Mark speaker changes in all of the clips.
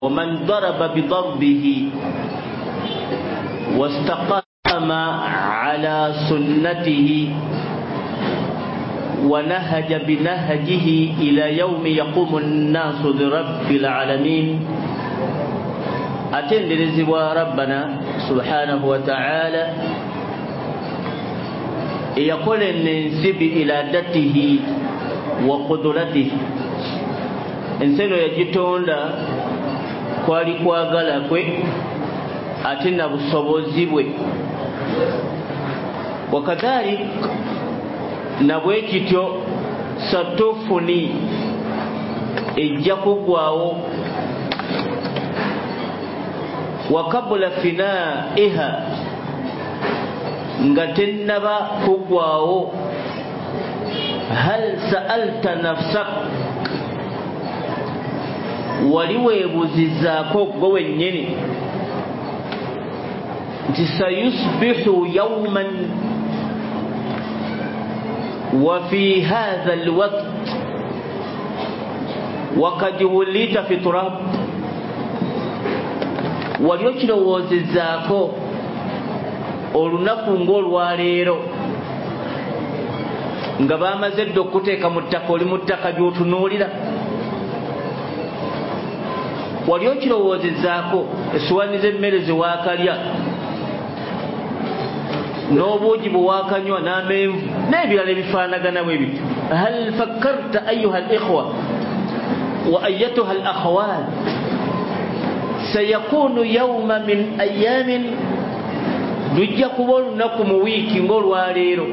Speaker 1: ومن ضرب بضربه واستقام على سنته ونهج بنهجه إلى يوم يقوم الناس لرب العالمين أتندرزوا ربنا سبحانه وتعالى يقول ننسب إلى ذاته وقدرته enseno yagitonda kwali kwagala kwe ate na busobozi bwe wakadhalik na bwe kityo satufuni ejja kugwawo wakabula finaiha nga tennaba kugwawo hal sa'alta nafsak waliweebuzizaako gwe wennyini nti sayusbihu yawman wa fi hadha alwaqt wakad wulita fi turab wali okirowoozezaako olunaku ng'olwaleero nga baamaze dde okuteeka mu ttaka oli mu ttaka gy'otunuulira wali okirowoozezaako essuwaani z'emmere ze waakalya n'obuugi bwe waakanywa n'amenvu n'ebirala ebifaanagana bwe bityo hal fakkarta ayuha al-ikhwa wa ayatuha al-akhawat sayakunu yawma min ayamin lujja kuba olunaku mu wiiki ng'olwaleero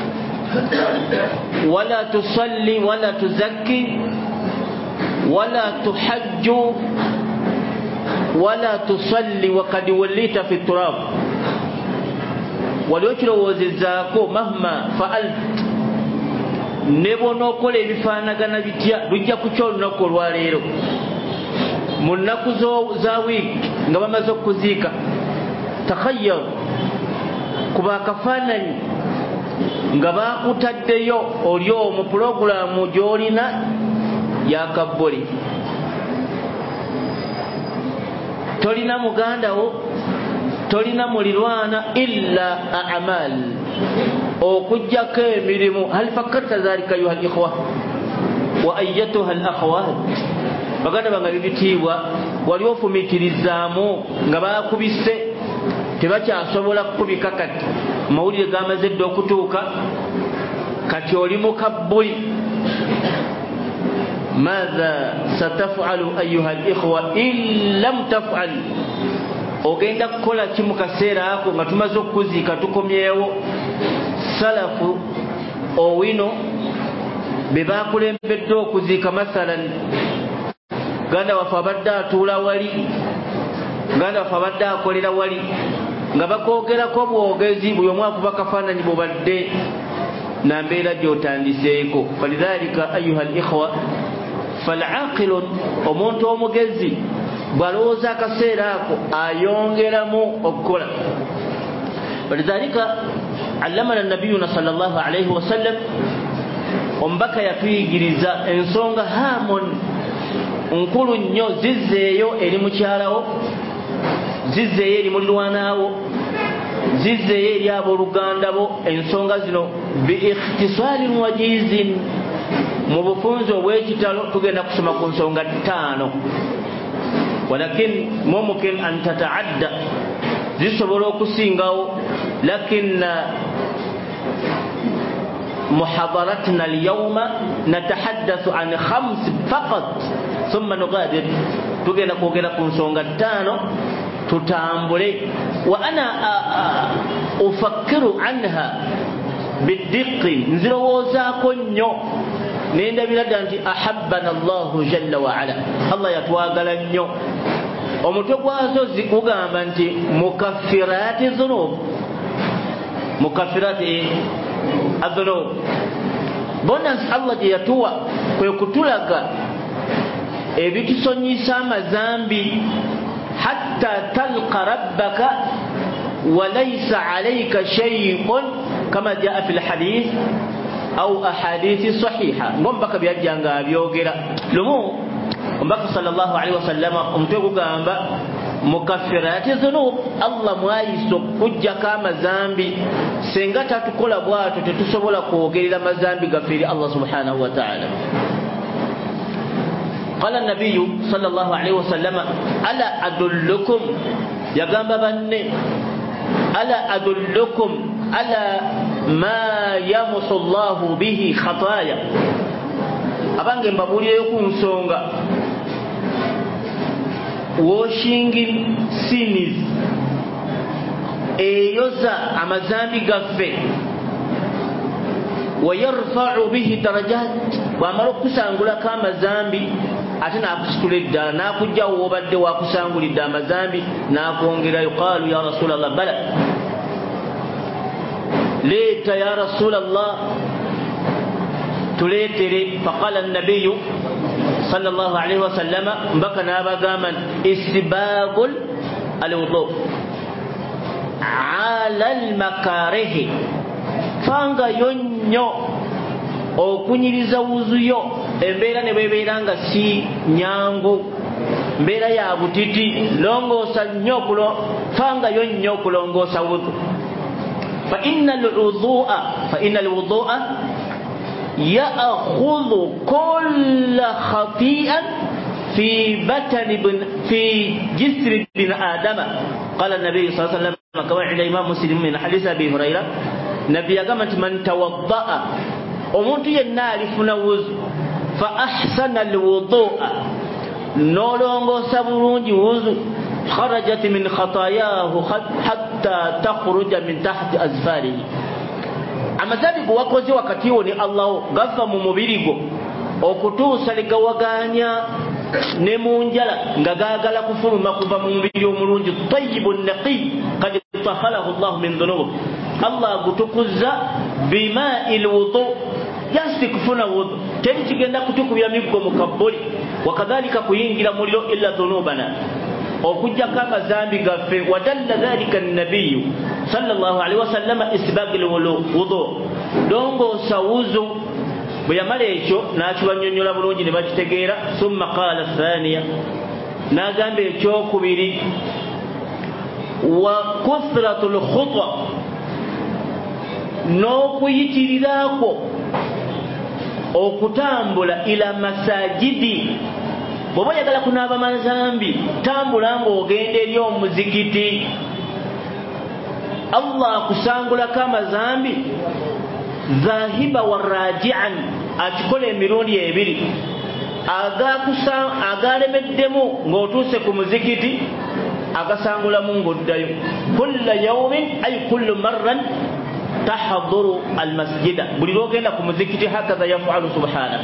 Speaker 1: wala tusalli wala tuzakki wala tuhajju wala tusalli wakad wallita fi turab wali okirowoozezaako mahma faalt ne bw'onookola ebifaanagana bitya lujja kukya olunaku olwaleero mu nnaku za wiiki nga bamaze okuziika takhayyar kuba akafaananyi nga baakutaddeyo oli omu pulogulaamu gy'olina yakabboli tolina mugandawo tolina mulirwana illa a'mal okujjako emirimu hal fakkarta dhalika ayuha al-ikhwa wa ayyatuha al-akhawat baganda banga bibitiibwa wali ofumiitirizaamu nga baakubise tebakyasobola kukubika kati mawulire gamaze dde okutuuka kati oli mukabbuli ماذا ستفعل أيها الإخوة إن لم تفعل ogenda kukola ki mu kaseera ako nga tumaze okuziika tukomyewo salafu owino be baakulembedde okuziika masalan ganda waffe abadde atuula wali ganda waffe abadde akolera wali nga bakoogerako bwogezi buli omu akuba kafaananyi bubadde na mbeera gy'otandiseeko falidhalika ayuha al-ikhwa falaqilun omuntu omugezi bwalowooza akaseera ako ayongeramu okukola falidhalika allamana nabiyuna sallallahu alayhi wasallam omubaka yatuyigiriza ensonga hamon nkulu nnyo zizzeeyo eri mukyalawo zizzeeyo eri mulirwanaawo zizzeeyo eri abooluganda bo ensonga zino biikhtisaalin wajizin mu bufunzi obw'ekitalo tugenda kusoma ku nsonga 5 walakin mumkin an tataadda zisobola okusingawo lakin محاضرتنا اليوم نتحدث عن 5 فقط ثم نغادر تجينا كوجينا كونسونغا 5 تتامبلي وأنا أفكر عنها بالدق نزلوزا كنيو نين بلادنتي أحبنا الله جل وعلا الله يتواغل نيو ومتوازو زيكوغا منتي مكفرات الذنوب مكفرات الذنوب bonus Allah je yatuwa kwe kutulaga ebitusonyisa amazambi hatta talqa rabbaka wa laysa alayka shay'un kama jaa fil hadith au ahadithi sahiha ngombaka byajjanga byogera lumu Mbaka sallallahu alaihi wasallam omutwe gugamba mukaffirati dhunub, Allah mwayiso kujja kama zambi senga tatukola bwato tetusobola kwogerera mazambi gafiri Allah subhanahu wa ta'ala. قال النبي صلى الله عليه وسلم ألا أدلكم يغamba banne ألا أدلكم على ما يمحو الله به خطايا abange mbabulire ku nsonga washing sins eyoza amazambi gaffe wayarfa'u bihi darajat wamara kusangula kama zambi ate nakusitula eddala nakujja wobadde wakusangulidde amazambi nakongera yuqalu ya rasulallah bala leta ya rasulallah tuletere. Faqala an-nabiy sallallahu alayhi wa sallam mbaka nabagaman istibagul al-wudu ala al-makarih fanga yonnyo okunyiriza wuzuyo embeera ne bebeeranga si nyangu mbeera ya butiti longosa nnyo fanga yonnyo kulongosa wudu. fa inna al-wudu'a ya'khudhu kull khati'an في جسر ابن آدم. قال النبي صلى الله عليه وسلم كما عند الإمام مسلم من حديث أبي هريرة نبي قامت من توضأ ومنت ينالف نوز فأحسن الوضوء نولونغو سبرونج وزو خرجت من خطاياه حتى تخرج من تحت أزفاره. أما ذلك وقوزي وكتيوني الله غفا ممبيريغو okutuusa ligawaganya ne munjala nga gaagala kufuluma kuva mu mubiri omulungi tayyibun naqi qad tahhalahu Allah min dhunub. Allah gutukuza bima'il wudu yasti kufuna wudu teri kigenda kutukubya miggo mukabbuli wakadhalika kuyingira muliro illa dhunubana okujja kama zambi gaffe. Wadalla dhalika an-nabiy sallallahu alaihi wasallam isbagil wudu dongo sawuzu buyamala ekyo nakibanyonnyola bulungi ne bakitegeera. Summa qala thaniya nagamba ekyokubiri wa kuthratul khutwa n'okuyitirirako okutambula ila masajidi. bw'oba oyagala kunaaba mazambi tambula ng'ogenda eri omuzikiti. Allah akusangulako amazambi zahiba waraji'an akikola emirundi ebiri agalemeddemu ng'otuuse ku muzikiti agasangulamu ng'oddayo. kulla yawmin ay kullu marran tahduru almasjida buli lwogenda ku muzikiti hakaza yafalu subhana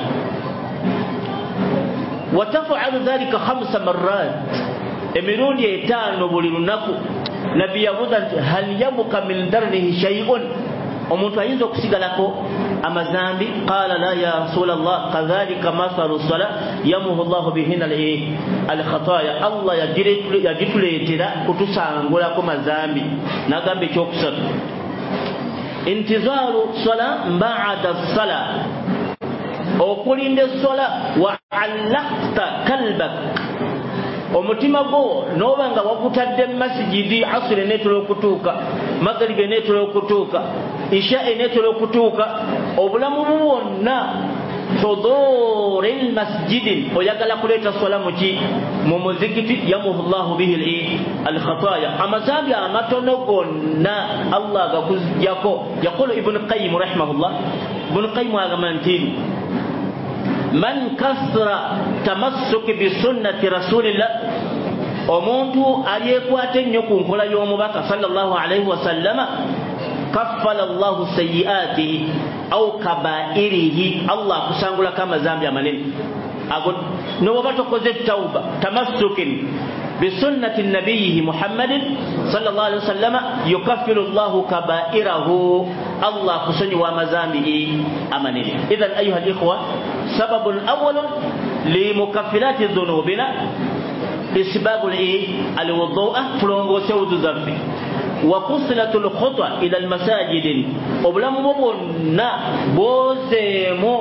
Speaker 1: wa tafalu dhalika 5 marrat emirundi 5 buli lunaku. Nabbi yabuuza nti hal yabuka min darnihi shay'un omuntu ayinza okusigalako amazambi? Qala la ya rasulallah kadhalika mathalu sala yamuhu llahu bihina al-khataya. Allah yagituleetera kutusangulako mazambi. Nagamba ekyokusatu intizaru sala ba'da sala okulinda sola wa allaqta kalbak omutima gwo noba nga wagutadde masjidi asri netera okutuuka magribi netera okutuuka isha netera okutuuka obulamu bwonna hudur almasjid oyagala kuleeta sola muki mu muzikiti yamuhu llahu bihi alkhataya amazambi amatono gonna Allah gakuzjako. Yaqulu ibn qayyim rahimahullah ibn qayyim agamba nti man kasra tamassuk bi sunnati rasulillah omuntu aliyekwata ennyo ku nkola y'omubaka sallallahu alaihi wasallama kaffala Allahu sayyi'atihi au kaba'irihi. Allah kusangula kama zambi amanene ago noba tokoze tauba tamassukin بسنة النبي محمد صلى الله عليه وسلم يكفر الله كبائره الله خسني ومزامه أمنه. إذن أيها الإخوة سبب أول لمكفرات ذنوبنا إسباب الوضوء فلونغو سود ذنبي وقصلة الخطوة إلى المساجد وبلم مبنى بوزيمو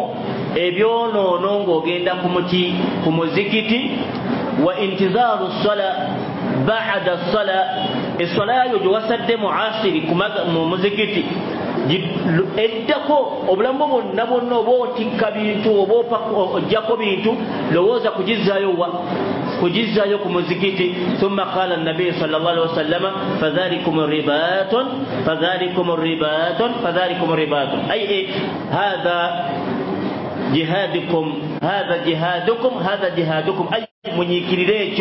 Speaker 1: ebyonoono ng'ogenda ku muzikiti wa intizaru ssala ba'da ssala essala yo gye wasadde mu asiri mu muzikiti eddako obulamu bwonna bwonna oba otikka bintu oba ojjako bintu lowooza kugizaayo ku muzikiti. thumma qala an-nabiy sallallahu alaihi wasallam fadhalikum ribatun ay hadha jihadukum ay munyikirire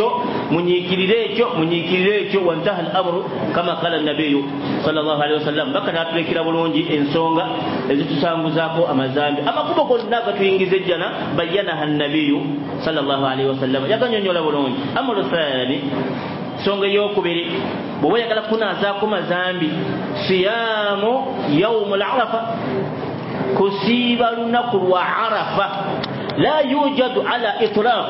Speaker 1: ekyo wantaha al-amru kama qala an-nabiy sallallahu alaihi wasallam. baka natulekera bulungi ensonga ezitusambuzaako amazambi amakubo gonna gatuyingiza ejjana bayyanaha an-nabiy sallallahu alaihi wasallam yakanyonyola bulungi. amru thani songa eyokubiri bwe oyagala kunaazaako mazambi siyamu yawmul arafa kusiiba lunaku lwa arafa la yujadu ala itlaq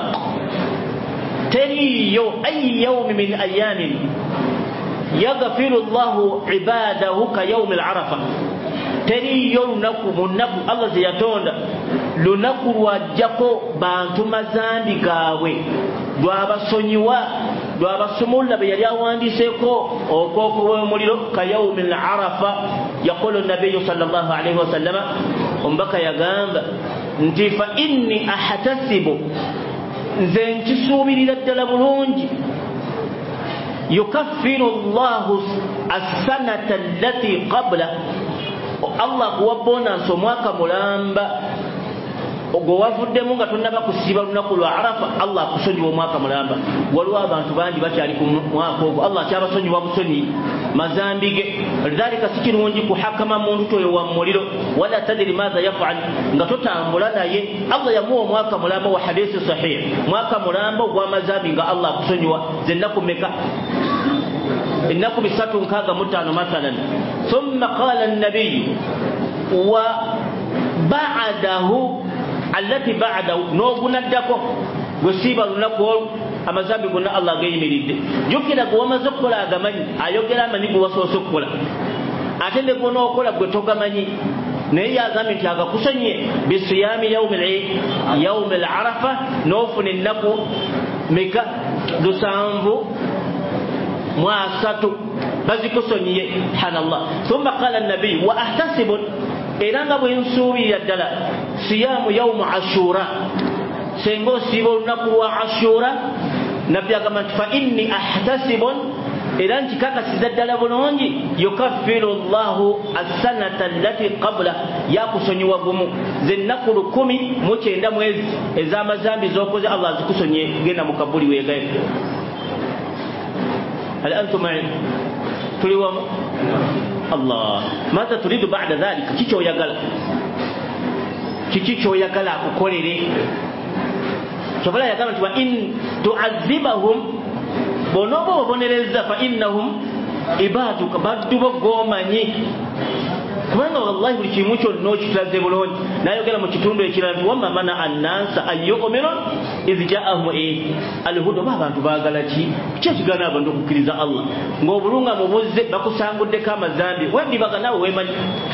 Speaker 1: teriyo ay yawmi min ayamin yaghfiru Allahu ibadahu ka yawmi al-arafa teriyo lunaku munaku Allah ze yatonda lunaku lwajjako bantu mazambi gaabwe lwabasonyiwa lwabasumula be yali awandiseeko okwokuba omuliro ka yawmi al-arafa. yaqulu an-nabiy sallallahu alayhi wa sallam ombaka yagamba nti fa inni ahtasibu nze nkisuubirira ddala bulungi yukaffiru Allahu as-sanata allati qabla Allah kuwa bonansi omwaka mulamba ogwo wavuddemu nga tonnaba kusiiba lunaku lwa arafa Allah akusonyiwa omwaka mulamba. waliwo abantu bangi bakyali ku mwaka ogwo Allah kyabasonyiwa busonyi mazambi ge. lidhalika si kirungi kuhakama muntu toyo wa muliro wala tadiri madha yafal nga totambula naye. Allah yamuwa omwaka mulamba wa hadithi sahih mwaka mulamba ogw'amazambi nga Allah akusonyiwa zennaku meka ennaku 365 mathalan. thumma qala an-nabiy wa ba'dahu allati ba'dahu n'ogunaddako gwesiiba lunaku olwo amazambi gonna Allah gayimiridde. jjukira gwe wamaze okukola agamanyi ayogera amanyi gwe wasoose okukola ate ne gw'onookola gwe togamanyi naye yagambye nti agakusonye bisiyami yawmi al-arafa n'ofuna ennaku meka 7 bazikusonyiye. subhanallah. thumma qala an-nabiy wa ahtasibu era nga bwe nsuubirira ddala siyamu yawmu ashura senga osiiba olunaku lwa ashura nabbi agamba nti fa inni ahtasibu era nkikakasiza ddala bulungi yukaffiru Allahu as-sanata allati qabla yakusonyiwa gumu zennaku 109 mwezi ez'amazambi z'okoze Allah azikusonye genda mu kabuli weegaye. hal antum ma'i tuliwamu Allah mata turidu ba'da dhalika kiki kyoyagala akukolere kyovala yagamba nti wa in tu'azzibahum bonobo bobonereza fa innahum ibaduka baddu bogomanyi kubanga wallahi buli kimu kyonna okitulaze bulungi. nayogera mu kitundu ekirala nti wamma mana annansa ayyu'minu idh ja'ahum al-huda. abantu baagala ki kyekigana abantu okukkiriza Allah ng'obulunga mubuzze bakusanguddeko amazambi wendibaga nawe wemanyi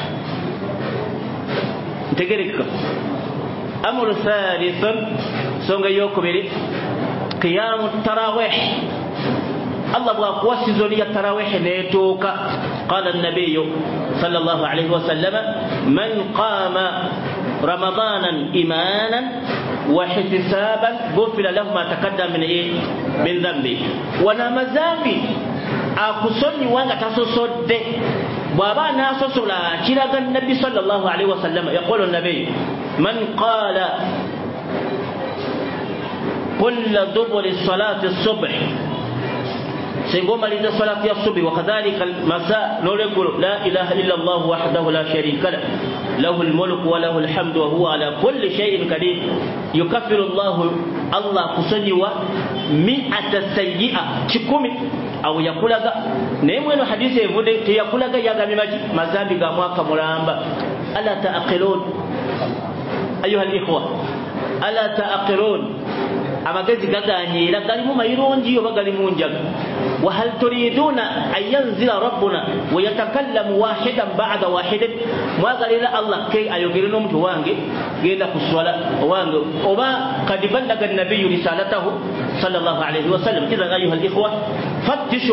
Speaker 1: ntegereka. amru thalithun songa eyokubiri qiyamu tarawih. Allah bwakuwa sizoni ya tarawih neetuuka qala an-nabiy sallallahu alayhi wa sallam man qama ramadanan imanan wa ihtisaban ghufira lahu ma taqaddama min dhanbi. wana mazambi akusonyiwa nga tasosodde bw'aba anaasosola kiraga nabbi sallallahu alayhi wa sallam yaqulu an-nabiy man qala kulla duburi salati as-subh سيقوم للصلاة الصبح وكذلك المساء نقول لا إله إلا الله وحده لا شريك له له الملك وله الحمد وهو على كل شيء قدير يكفر الله كسني 100 سيئة تكومي أو يقول لك نيمون حديث يقول يقول لك يا جماعة مزامي جماعة كمرامبا ألا تأقلون أيها الإخوة ألا تأقلون amagezi gaganyira galimu mayirungi oba galimu njaga. Wa hal turiduna an yanzila rabbuna wa yatakallamu wahidan ba'da wahidin, mwagalira Allah ke ayogere n'omuntu wange genda kuswala wange oba kad ballaga an-nabiyyu risalatahu sallallahu alayhi wa sallam. Idhan ayuha al-ikhwa fattishu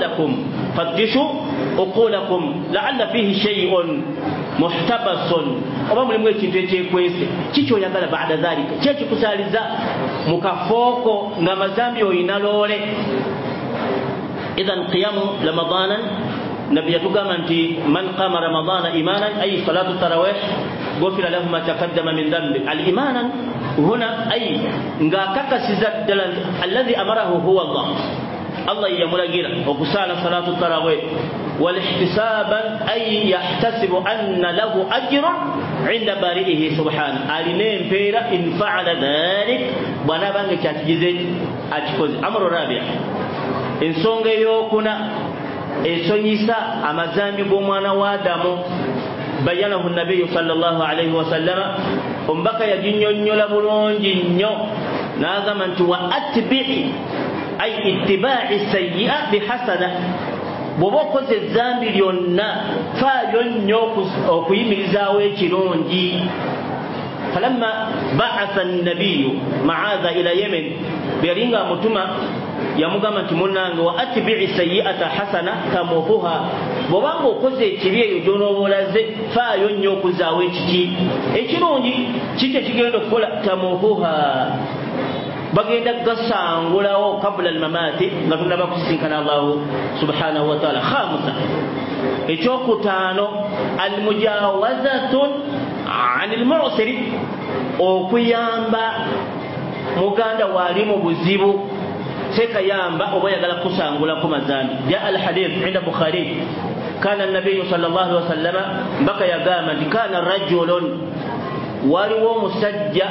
Speaker 1: uqulakum la'alla fihi shay'un muhtabasun, oba mulimu ekintu ekyekwese kikyo oyagala ba'da dhalika kyekikusaliza mukafooko nga mazambi oyina loole. Idhan qiyamu ramadanan, nabi yatugamba nti man qama ramadana imanan ay salatu tarawih ghufira lahu ma taqaddama min dhanbi. Al-imanan huna ay ngakakasiza ddala alladhi amarahu huwa Allah yamulagira okusala salatu tarawih wal ihtisaban ay yahtasibu anna lahu ajran inda bari'ihi subhanahu, aline mpera in fa'ala dhalik bwana bange kyatigize akikoze. Amru rabi'a, ensonga eyokuna esonyisa amazambi g'omwana wa Adamu bayanahu nabiyyu sallallahu alayhi wa sallama, ombaka yaginyonnyola bulungi nnyo n'agamba nti wa atbi'i ay ittiba'i sayyi'a bihasana, bw'oba okoze ezambi lyonna faayo nnyo okuyimirizaawo ekirungi. falamma ba'atha an-nabiyyu ma'adha ila yemen, bwe yalinga amutuma yamugamba nti munnange wa atbi'i sayyi'ata hasana tamuhuha, bw'obanga okoze ekibi eyo gy'onoobolaze faayo nnyo okuzaawo ekirungi kiki ekigenda okukola tamuhuha, bagenda gasangulawo kabula al-mamati nga tunaba kusisinkana Allah subhanahu wa ta'ala. Khamisa, ekyokutaano al-mujawazatun 'anil mu'siri, okuyamba muganda wali mu buzibu sekayamba oba yagala kusangula ku mazambi. Ja al-hadith 'inda Bukhari, kana an-nabiy sallallahu alaihi wasallam baka yagamba nti kana rajulun, waliwo musajja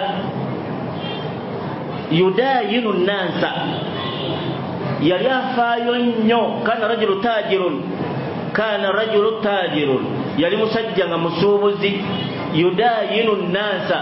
Speaker 1: yudayinu nnasa, yali afaayo nnyo. Kana rajulu tajirun, yali musajja nga musuubuzi. Yudayinu nnasa,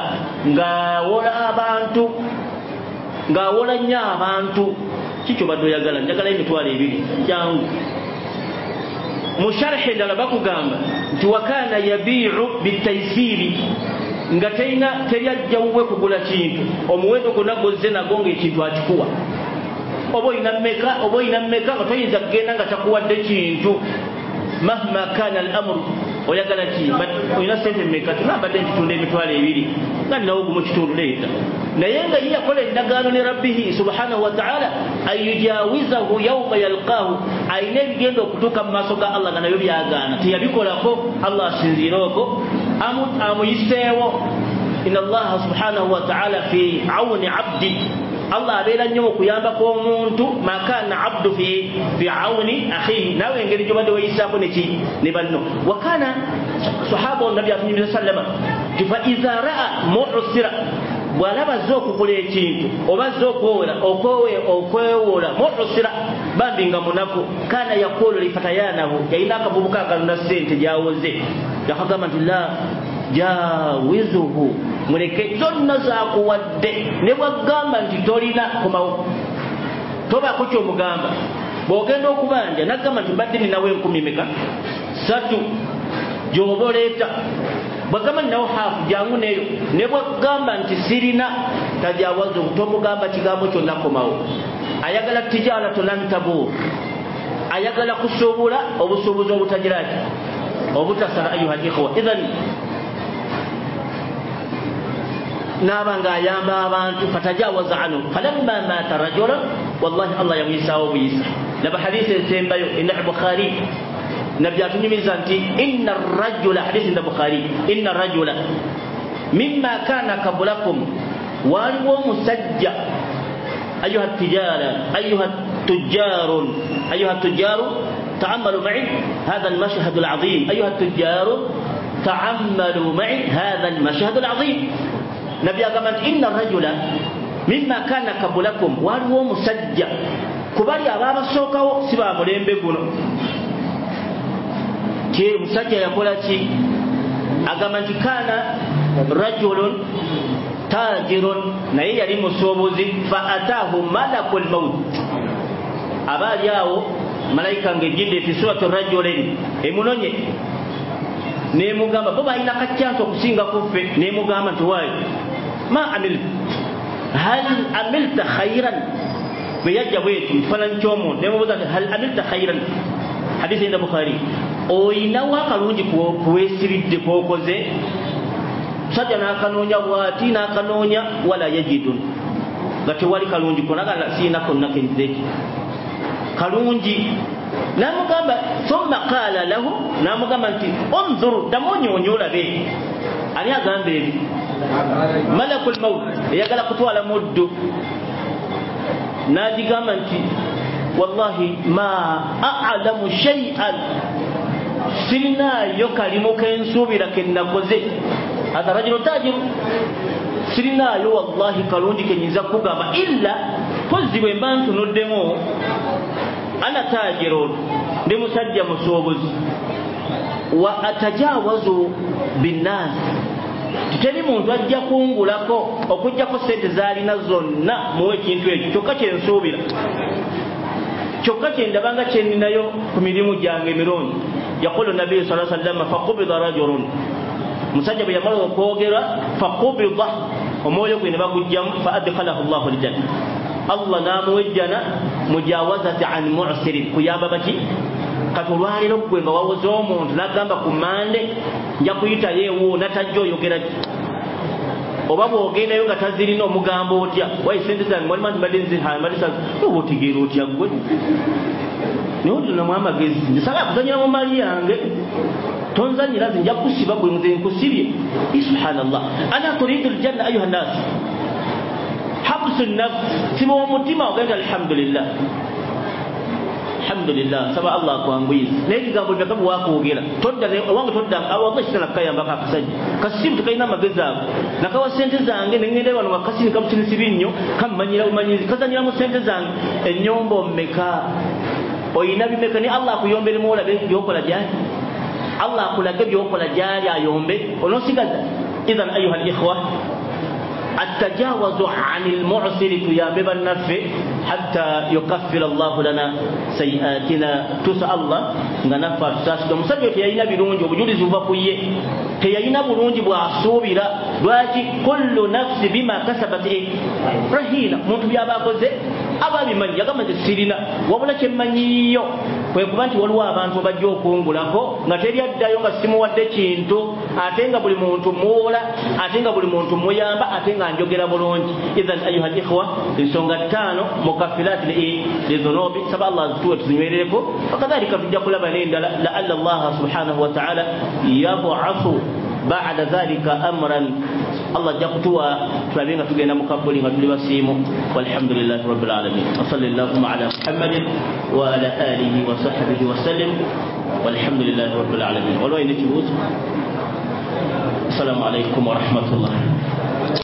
Speaker 1: ng'awola nnyo abantu. Kikyo badde oyagala, njagala emitwalo ebiri jangu. Mu sharhi ddala bakugamba nti wakana yabii'u bitaysiri, nga teryajja wuwe kugula kintu omuwendo gonna gozze nago ng'ekintu akikuwa. Oba oyina mmeka nga toyinza kugenda nga takuwadde kintu. Mahma kana al-amru, oyagala ki oyina sente mmeka? Tunabadde nkitunda emitwalo ebiri nga ninawo gumu kitundu leeta. Naye nga ye yakola endagaano ne rabbihi subhanahu wa ta'ala ayujawizahu yawma yalqaahu, ayina ebigenda okutuuka mu maaso ga Allah nga nabyo byagaana. Teyabikolako, Allah asinziireoko amuyiseewo. Inna Allah subhanahu wa ta'ala fi awni abdi, Allah abeera nnyo mu kuyambako omuntu. Makana abdu fi awni akhihi, nawe engeri gyobadde weeyisaako ne banno. Wakana sahaba nabi sallallahu alaihi wasallam fa idha ra'a mu'sira, bw'alaba azze okugula ekintu oba azze okwewola mu'sira bambi nga munaku, kana yaqulu li fatayanahu, yalina akavubuka akalina ssente gyawoze, yakagamba nti la jawizuhu, muleke zonna zaakuwadde. ne bwagamba nti tolina komawo, tobaako kyomugamba. Bw'ogenda okubanja nagamba nti mbadde ninawo 10 3 gy'oba oleeta, bwagamba ninawo haafu jangu neyo. ne bwagamba nti sirina tajawazu, tomugamba kigambo kyonna komawo. Ayagala tijara tolantabu, ayagala kusuubula obusuubuzi obutajiraki obutasala. Ayuha al-ikhwa, idhan nabanga ayamba abantu fatajawaza anhu falamma mata rajula, wallahi Allah yamuyisaawo buyisa. Laba hadisi esembayo inda Bukhari, nabbi atunyumiza nti inna rajula, hadisi inda Bukhari, inna rajula mimma kana kabulakum, waliwo musajja. أيها التجار تعملوا معي هذا المشهد العظيم. أيها التجار تعملوا معي هذا المشهد العظيم. نبي أقامت إن الرجل مما كان قبلكم وهو مسجى كبار أباب السوق سبا ملين بكونه كي مسجى يقول شيء أقامت كان رجل tajirun naye yali musuubuzi fa ataahu malakul maut abaali awo malayika ng'ejjidde fi surati rajulin emunonye nemugamba bo balina kaccansi okusinga kuffe nemugamba nti waayo ma amilta hal amilta khairan bwe yajja bwetu kifaananyi ky'omuntu nemubuuza nti hal amilta khairan hadisi enda bukhari oyinawo akalungi kuweesiridde kwokoze musajja n'akanoonya bw'ati n'akanoonya wala yajidun nga tewali kalungi konagala siina konna kenzeki kalungi namugamba thumma qala lahu namugamba nti unzur damunyonyo olabe ani agamba ebi malakul maut eyagala kutwala muddu n'agigamba nti wallahi ma a'lamu shay'an sirinayo kalimu kensuubira kennakoze hada rajulu tajiru sirinayo wallahi kalungi kenyinza kugamba illa pozzi bwe mba ntunuddemu ana tajirun ndi musajja musuubuzi wa atajawazu binnas titeri muntu ajja kungulako okujjako sente zaalina zonna muwe ekintu ekyo kyokka kyensuubira kyokka kyendabanga kyeninayo ku mirimu gyange emirungi yaqulu nabiyu sa sallam faqubida rajulun musajja bwe yamala okwogera faqubida omwoyo gwe ne bagujjamu fa adkhalahu llahu aljanna allah namuwejjana mujawazati an mu'sirin kuyamba baki kati olwaliro gwe nga wawoze omuntu nagamba ku mande nja kuyitayo ewo natajja oyogera ki oba bw'ogendayo nga tazirina omugambo otya wayi sente zange mwalima nti mbadde nzihambalisa oba otegeera otya gwe naye otinamu amagezi njisala kuzanyira mu mali yange tonzanyira nze nja kusiba gwe nze nkusibye subhanallah ana turidu aljanna ayuha nnas habsu nafs siba omutima ogenda alhamdulillah alhamdulillah saba allah akwanguyiza naye ebigambo byakabu wakwogera todda owange todda awanga kitala kayambako akasajja kasimu tekalina amagezi ago nakawa sente zange neŋŋenda wano nga kasini kamukinisibi nnyo kammanyira bumanyizi kazanyira mu sente zange ennyombo mmeka oyina bimeka ne allah akuyomberemu olabe byokola gyali allah akulage byokola gyali ayombe onosigaza idhan ayuha alikhwa التجاوز عن المعسر تيابب النفع حتى يكفر الله لنا سيئاتنا تسأل الله نغنفع تساسد مسجد تيينا برونج وبجولز وفاقوية تيينا برونج بأصوبرا دواجي كل نفس بما كسبت رهينة منتو بيابا قوزي أبا بمن يغم تسيرنا وبلا كمانيو kwekuba nti waliwo abantu bajja okungulako nga teri addayo nga simuwadde kintu ate nga buli muntu muwola ate nga buli muntu muyamba ate nga njogera bulungi idhan ayuha likhwa ensonga ttaano mukafirati lidhunubi saba allah zituwe tuzinywerereko wakadhalika tujja kulaba n'endala laalla allaha subhanahu wa taala yabuathu ba'da dhalika amran allah ajja kutuwa tulabe nga tugenda mukabbuli nga tuli basiimu walhamdulillahi rabbil alamin wa sallallahu ala muhammadin wa ala alihi wa sahbihi wa sallim walhamdulillahi rabbil alamin walwa ina kibuuzo assalamu alaykum wa rahmatullah